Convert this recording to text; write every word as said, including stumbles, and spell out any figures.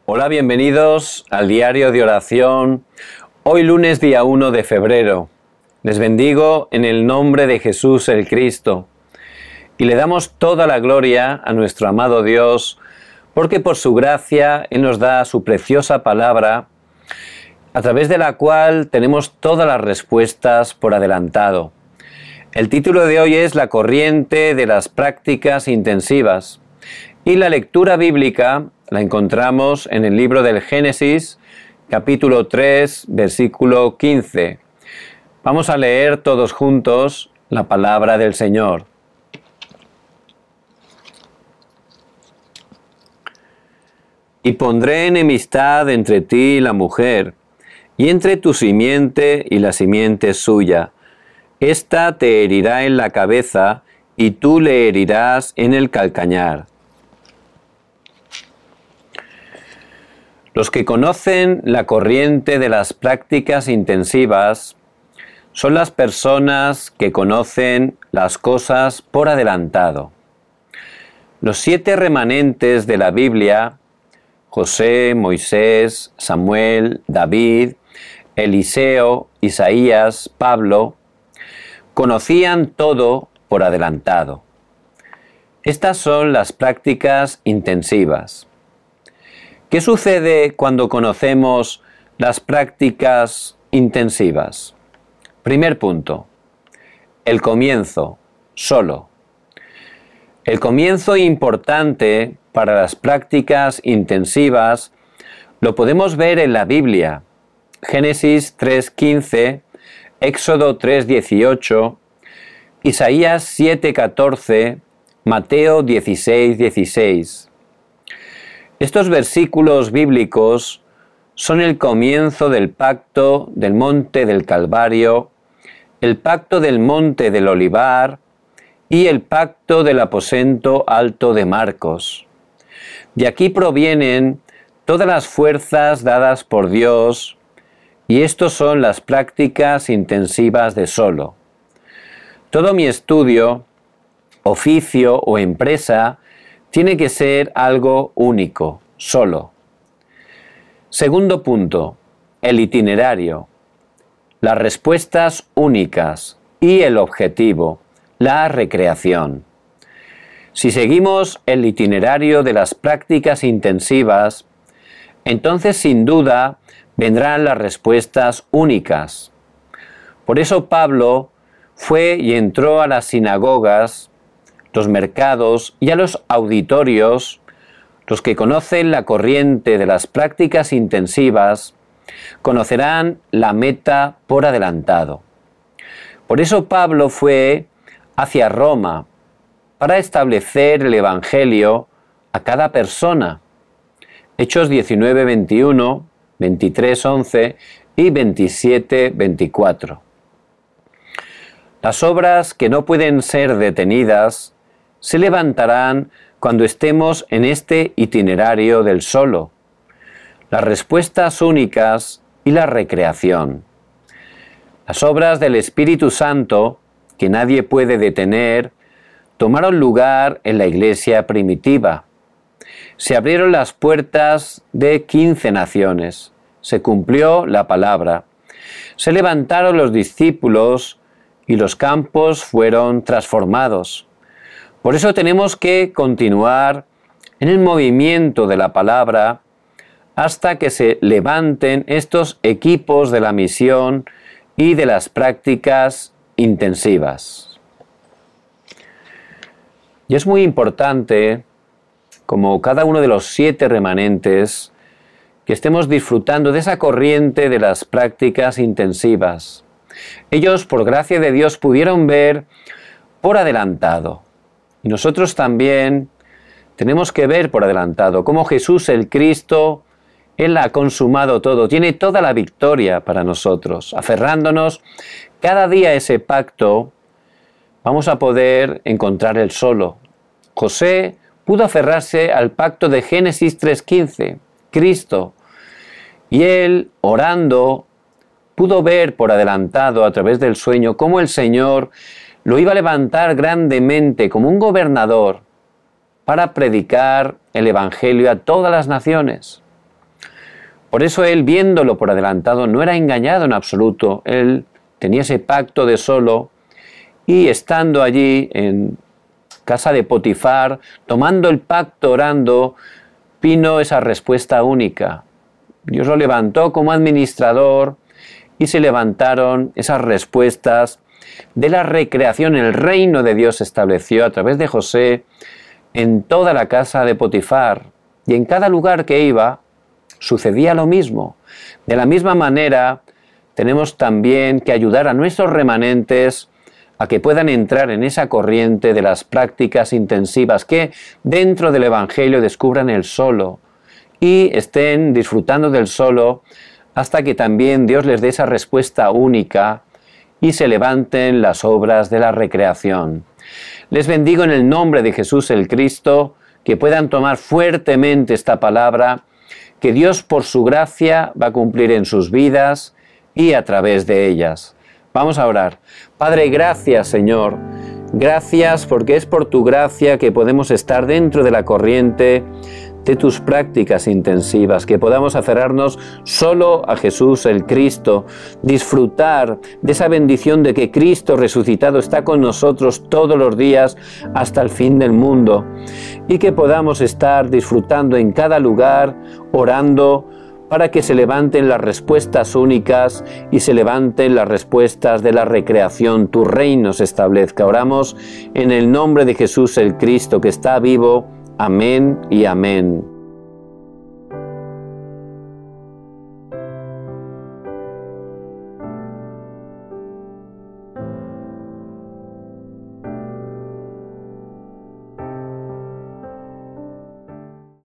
Hola, bienvenidos al diario de oración. Hoy lunes día uno de febrero. Les bendigo en el nombre de Jesús el Cristo. Y le damos toda la gloria a nuestro amado Dios, porque por su gracia Él nos da su preciosa palabra, a través de la cual tenemos todas las respuestas por adelantado. El título de hoy es La corriente de las prácticas intensivas. Y la lectura bíblica la encontramos en el libro del Génesis, capítulo tres, versículo quince. Vamos a leer todos juntos la palabra del Señor. Y pondré enemistad entre ti y la mujer, y entre tu simiente y la simiente suya. Esta te herirá en la cabeza, y tú le herirás en el calcañar. Los que conocen la corriente de las prácticas intensivas son las personas que conocen las cosas por adelantado. Los siete remanentes de la Biblia, José, Moisés, Samuel, David, Eliseo, Isaías, Pablo, conocían todo por adelantado. Estas son las prácticas intensivas. ¿Qué sucede cuando conocemos las prácticas intensivas? Primer punto, el comienzo, solo. El comienzo importante para las prácticas intensivas lo podemos ver en la Biblia. Génesis tres quince, Éxodo tres dieciocho, Isaías siete catorce, Mateo dieciséis dieciséis. Estos versículos bíblicos son el comienzo del pacto del monte del Calvario, el pacto del monte del Olivar y el pacto del aposento alto de Marcos. De aquí provienen todas las fuerzas dadas por Dios, y estos son las prácticas intensivas de solo. Todo mi estudio, oficio o empresa tiene que ser algo único, solo. Segundo punto, el itinerario, las respuestas únicas y el objetivo, la recreación. Si seguimos el itinerario de las prácticas intensivas, entonces sin duda vendrán las respuestas únicas. Por eso Pablo fue y entró a las sinagogas, los mercados y a los auditorios. Los que conocen la corriente de las prácticas intensivas conocerán la meta por adelantado. Por eso Pablo fue hacia Roma para establecer el Evangelio a cada persona. Hechos diecinueve veintiuno, veintitrés once y veintisiete veinticuatro. Las obras que no pueden ser detenidas se levantarán cuando estemos en este itinerario del solo, las respuestas únicas y la recreación. Las obras del Espíritu Santo, que nadie puede detener, tomaron lugar en la iglesia primitiva. Se abrieron las puertas de quince naciones, se cumplió la palabra, se levantaron los discípulos y los campos fueron transformados. Por eso tenemos que continuar en el movimiento de la palabra hasta que se levanten estos equipos de la misión y de las prácticas intensivas. Y es muy importante, como cada uno de los siete remanentes, que estemos disfrutando de esa corriente de las prácticas intensivas. Ellos, por gracia de Dios, pudieron ver por adelantado. Y nosotros también tenemos que ver por adelantado cómo Jesús el Cristo, Él ha consumado todo, tiene toda la victoria para nosotros. Aferrándonos cada día a ese pacto, vamos a poder encontrar el solo. José pudo aferrarse al pacto de Génesis tres quince, Cristo, y él, orando, pudo ver por adelantado a través del sueño cómo el Señor lo iba a levantar grandemente como un gobernador para predicar el Evangelio a todas las naciones. Por eso él, viéndolo por adelantado, no era engañado en absoluto. Él tenía ese pacto de solo y estando allí en casa de Potifar, tomando el pacto, orando, vino esa respuesta única. Dios lo levantó como administrador y se levantaron esas respuestas de la recreación. El reino de Dios se estableció a través de José en toda la casa de Potifar, y en cada lugar que iba sucedía lo mismo. De la misma manera, tenemos también que ayudar a nuestros remanentes a que puedan entrar en esa corriente de las prácticas intensivas, que dentro del Evangelio descubran el solo y estén disfrutando del solo hasta que también Dios les dé esa respuesta única y se levanten las obras de la recreación. Les bendigo en el nombre de Jesús el Cristo, que puedan tomar fuertemente esta palabra, que Dios por su gracia va a cumplir en sus vidas y a través de ellas. Vamos a orar. Padre, gracias Señor, gracias porque es por tu gracia que podemos estar dentro de la corriente de tus prácticas intensivas, que podamos aferrarnos solo a Jesús el Cristo, disfrutar de esa bendición de que Cristo resucitado está con nosotros todos los días hasta el fin del mundo, y que podamos estar disfrutando en cada lugar, orando, para que se levanten las respuestas únicas y se levanten las respuestas de la recreación, tu reino se establezca. Oramos en el nombre de Jesús el Cristo, que está vivo. Amén y amén.